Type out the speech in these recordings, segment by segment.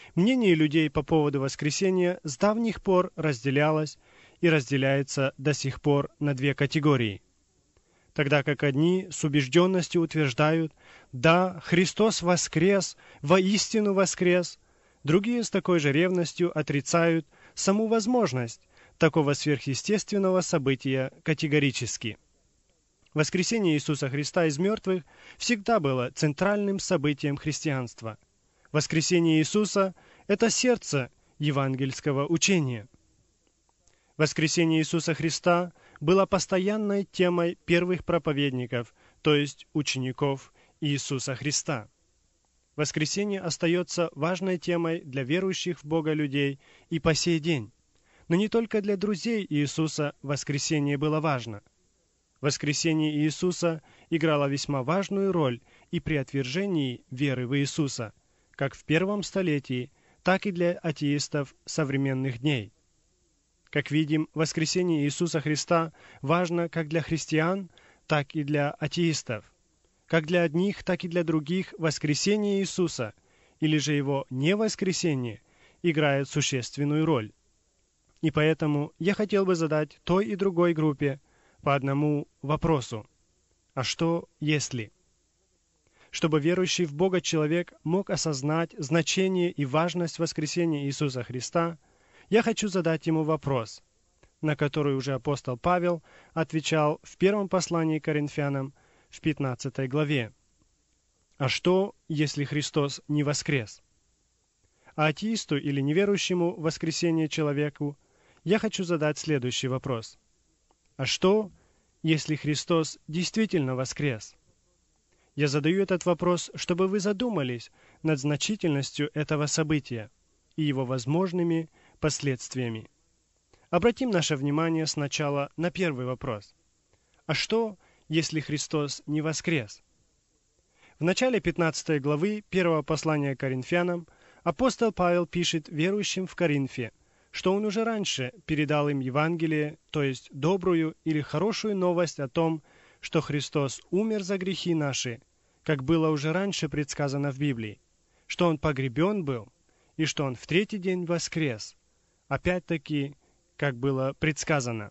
Мнение людей по поводу воскресения с давних пор разделялось и разделяется до сих пор на две категории. Тогда как одни с убежденностью утверждают: «Да, Христос воскрес, воистину воскрес», другие с такой же ревностью отрицают саму возможность такого сверхъестественного события категорически. Воскресение Иисуса Христа из мертвых всегда было центральным событием христианства. Воскресение Иисуса – это сердце евангельского учения. Воскресение Иисуса Христа было постоянной темой первых проповедников, то есть учеников Иисуса Христа. Воскресение остается важной темой для верующих в Бога людей и по сей день. Но не только для друзей Иисуса воскресение было важно. Воскресение Иисуса играло весьма важную роль и при отвержении веры в Иисуса, как в первом столетии, так и для атеистов современных дней. Как видим, воскресение Иисуса Христа важно как для христиан, так и для атеистов. Как для одних, так и для других воскресение Иисуса, или же Его невоскресение, играет существенную роль. И поэтому я хотел бы задать той и другой группе по одному вопросу. А что если? Чтобы верующий в Бога человек мог осознать значение и важность воскресения Иисуса Христа, я хочу задать ему вопрос, на который уже апостол Павел отвечал в первом послании к Коринфянам в 15 главе. А что, если Христос не воскрес? А атеисту или неверующему в воскресение человеку я хочу задать следующий вопрос. А что, если Христос действительно воскрес? Я задаю этот вопрос, чтобы вы задумались над значительностью этого события и его возможными последствиями. Обратим наше внимание сначала на первый вопрос. А что, если Христос не воскрес? В начале 15 главы первого послания к Коринфянам апостол Павел пишет верующим в Коринфе, что он уже раньше передал им Евангелие, то есть добрую или хорошую новость о том, что Христос умер за грехи наши, как было уже раньше предсказано в Библии, что Он погребен был, и что Он в третий день воскрес, опять-таки, как было предсказано.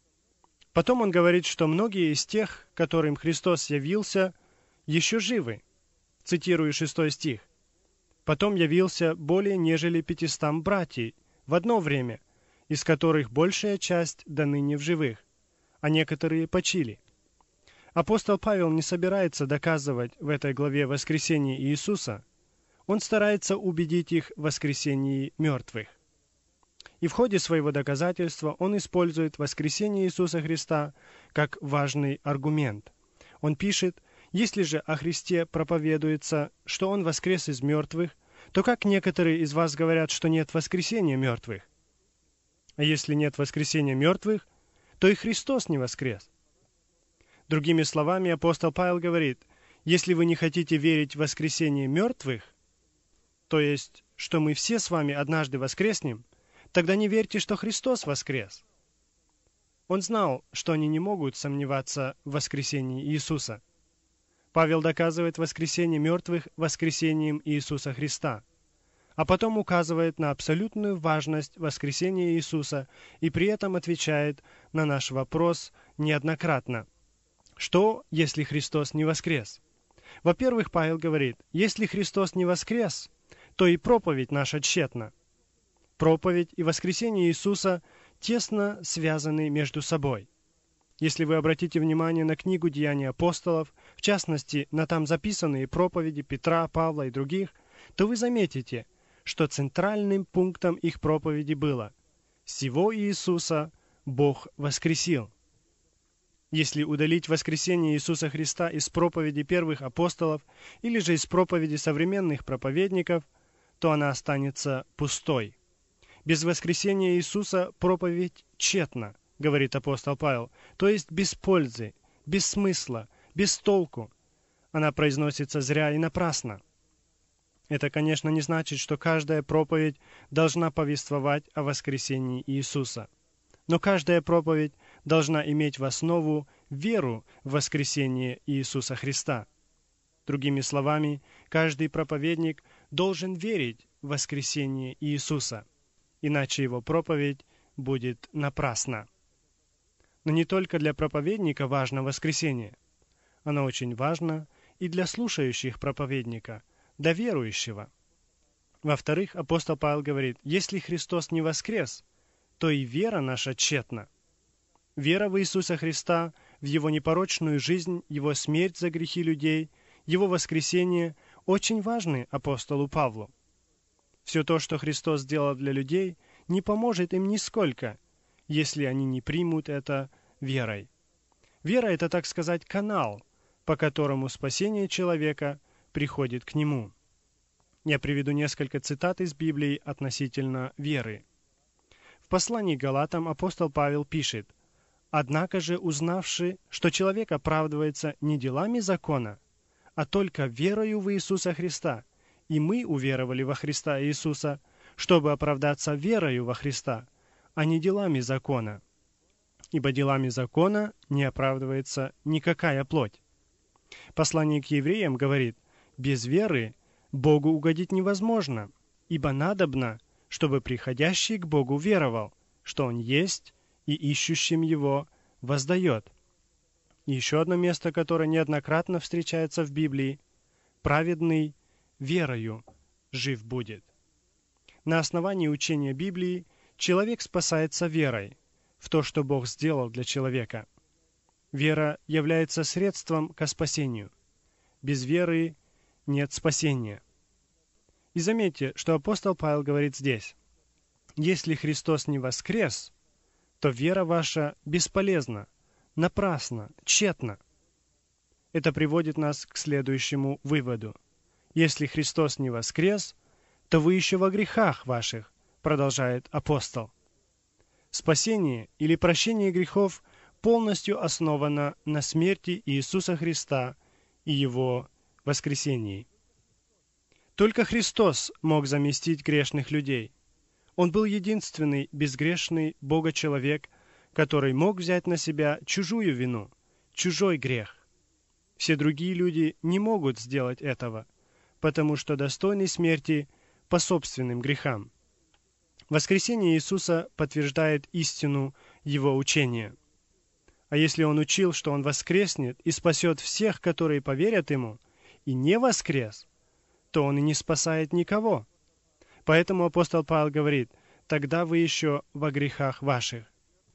Потом он говорит, что многие из тех, которым Христос явился, еще живы. Цитирую 6 стих. «Потом явился более нежели 500 братьев в одно время, из которых большая часть до ныне в живых, а некоторые почили». Апостол Павел не собирается доказывать в этой главе воскресение Иисуса, он старается убедить их в воскресении мертвых. И в ходе своего доказательства он использует воскресение Иисуса Христа как важный аргумент. Он пишет: «Если же о Христе проповедуется, что Он воскрес из мертвых, то как некоторые из вас говорят, что нет воскресения мертвых? А если нет воскресения мертвых, то и Христос не воскрес». Другими словами, апостол Павел говорит: если вы не хотите верить в воскресение мертвых, то есть, что мы все с вами однажды воскреснем, тогда не верьте, что Христос воскрес. Он знал, что они не могут сомневаться в воскресении Иисуса. Павел доказывает воскресение мертвых воскресением Иисуса Христа, а потом указывает на абсолютную важность воскресения Иисуса и при этом отвечает на наш вопрос неоднократно. Что, если Христос не воскрес? Во-первых, Павел говорит: если Христос не воскрес, то и проповедь наша тщетна. Проповедь и воскресение Иисуса тесно связаны между собой. Если вы обратите внимание на книгу «Деяния апостолов», в частности, на там записанные проповеди Петра, Павла и других, то вы заметите, что центральным пунктом их проповеди было: «Сего Иисуса Бог воскресил». Если удалить воскресение Иисуса Христа из проповеди первых апостолов или же из проповеди современных проповедников, то она останется пустой. Без воскресения Иисуса проповедь тщетна, говорит апостол Павел, то есть без пользы, без смысла, без толку. Она произносится зря и напрасно. Это, конечно, не значит, что каждая проповедь должна повествовать о воскресении Иисуса. Но каждая проповедь должна иметь в основу веру в воскресение Иисуса Христа. Другими словами, каждый проповедник должен верить в воскресение Иисуса, иначе его проповедь будет напрасна. Но не только для проповедника важно воскресение. Оно очень важно и для слушающих проповедника, для верующего. Во-вторых, апостол Павел говорит, если Христос не воскрес, то и вера наша тщетна. Вера в Иисуса Христа, в Его непорочную жизнь, Его смерть за грехи людей, Его воскресение очень важны апостолу Павлу. Все то, что Христос сделал для людей, не поможет им нисколько, если они не примут это верой. Вера – это, так сказать, канал, по которому спасение человека приходит к нему. Я приведу несколько цитат из Библии относительно веры. В послании к Галатам апостол Павел пишет: «Однако же, узнавши, что человек оправдывается не делами закона, а только верою в Иисуса Христа, и мы уверовали во Христа Иисуса, чтобы оправдаться верою во Христа, а не делами закона. Ибо делами закона не оправдывается никакая плоть». Послание к евреям говорит: «Без веры Богу угодить невозможно, ибо надобно, чтобы приходящий к Богу веровал, что Он есть, и ищущим Его воздает». И еще одно место, которое неоднократно встречается в Библии: «Праведный верою жив будет». На основании учения Библии человек спасается верой в то, что Бог сделал для человека. Вера является средством ко спасению. Без веры нет спасения. И заметьте, что апостол Павел говорит здесь: «Если Христос не воскрес, то вера ваша бесполезна, напрасна, тщетна». Это приводит нас к следующему выводу. Если Христос не воскрес, то вы еще во грехах ваших, продолжает апостол. Спасение или прощение грехов полностью основано на смерти Иисуса Христа и Его воскресении. Только Христос мог заместить грешных людей. Он был единственный безгрешный Бога-человек, который мог взять на себя чужую вину, чужой грех. Все другие люди не могут сделать этого, потому что достойны смерти по собственным грехам. Воскресение Иисуса подтверждает истину Его учения. А если Он учил, что Он воскреснет и спасет всех, которые поверят Ему, и не воскрес, то Он и не спасает никого. Поэтому апостол Павел говорит: «Тогда вы еще во грехах ваших».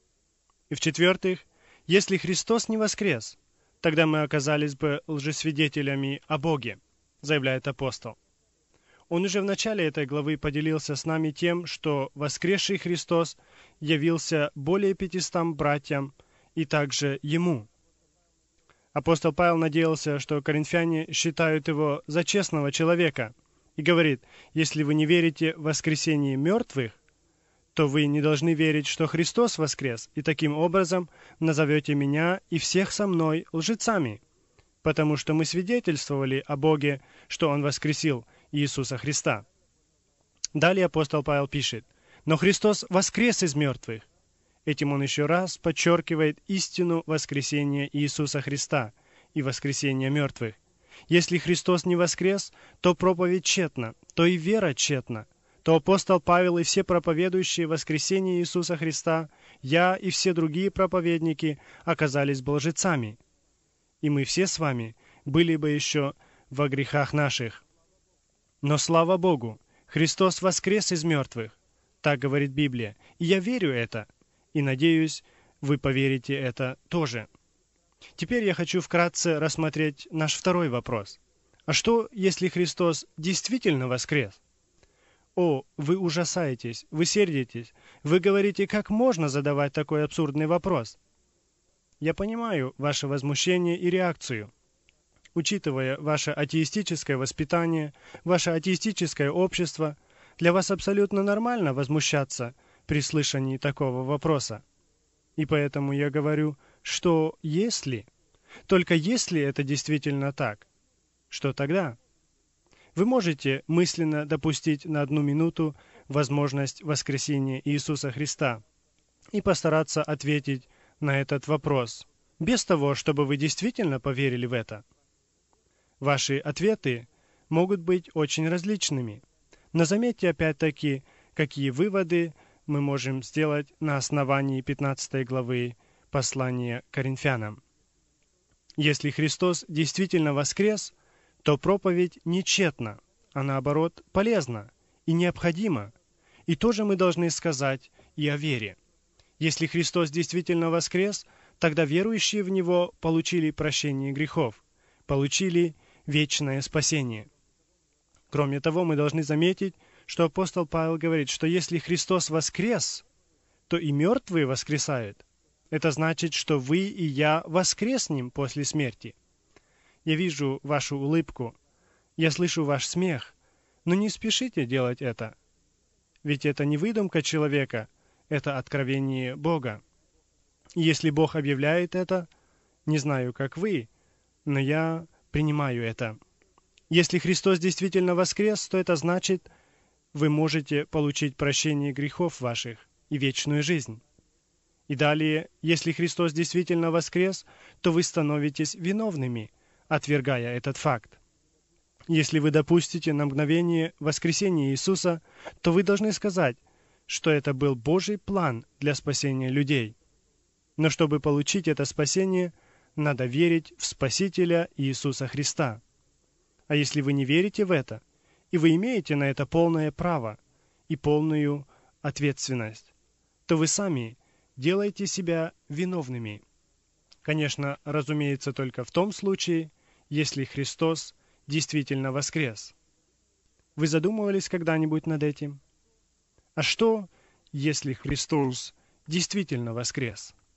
И в-четвертых, если Христос не воскрес, тогда мы оказались бы лжесвидетелями о Боге, заявляет апостол. Он уже в начале этой главы поделился с нами тем, что воскресший Христос явился более 500 братьям и также Ему. Апостол Павел надеялся, что коринфяне считают его за честного человека, и говорит: «Если вы не верите в воскресение мертвых, то вы не должны верить, что Христос воскрес, и таким образом назовете меня и всех со мной лжецами, потому что мы свидетельствовали о Боге, что Он воскресил Иисуса Христа». Далее апостол Павел пишет: «Но Христос воскрес из мертвых». Этим он еще раз подчеркивает истину воскресения Иисуса Христа и воскресения мертвых. Если Христос не воскрес, то проповедь тщетна, то и вера тщетна. То апостол Павел и все проповедующие воскресение Иисуса Христа, я и все другие проповедники оказались бы лжецами. И мы все с вами были бы еще во грехах наших. Но слава Богу, Христос воскрес из мертвых. Так говорит Библия. И я верю это. И надеюсь, вы поверите это тоже. Теперь я хочу вкратце рассмотреть наш второй вопрос. А что, если Христос действительно воскрес? О, вы ужасаетесь, вы сердитесь, вы говорите, как можно задавать такой абсурдный вопрос? Я понимаю ваше возмущение и реакцию. Учитывая ваше атеистическое воспитание, ваше атеистическое общество, для вас абсолютно нормально возмущаться при слышании такого вопроса. И поэтому я говорю, что если, только если это действительно так, что тогда? Вы можете мысленно допустить на 1 минуту возможность воскресения Иисуса Христа и постараться ответить на этот вопрос, без того, чтобы вы действительно поверили в это. Ваши ответы могут быть очень различными. Но заметьте опять-таки, какие выводы мы можем сделать на основании 15 главы послания к Коринфянам. Если Христос действительно воскрес, то проповедь не тщетна, а наоборот полезна и необходима. И тоже мы должны сказать и о вере. Если Христос действительно воскрес, тогда верующие в Него получили прощение грехов, получили вечное спасение. Кроме того, мы должны заметить, что апостол Павел говорит, что если Христос воскрес, то и мертвые воскресают. Это значит, что вы и я воскреснем после смерти. Я вижу вашу улыбку, я слышу ваш смех, но не спешите делать это. Ведь это не выдумка человека, это откровение Бога. И если Бог объявляет это, не знаю, как вы, но я принимаю это. Если Христос действительно воскрес, то это значит, вы можете получить прощение грехов ваших и вечную жизнь. И далее, если Христос действительно воскрес, то вы становитесь виновными, отвергая этот факт. Если вы допустите на мгновение воскресения Иисуса, то вы должны сказать, что это был Божий план для спасения людей. Но чтобы получить это спасение, надо верить в Спасителя Иисуса Христа. А если вы не верите в это, и вы имеете на это полное право и полную ответственность, то вы сами делаете себя виновными. Конечно, разумеется, только в том случае, если Христос действительно воскрес. Вы задумывались когда-нибудь над этим? А что, если Христос действительно воскрес?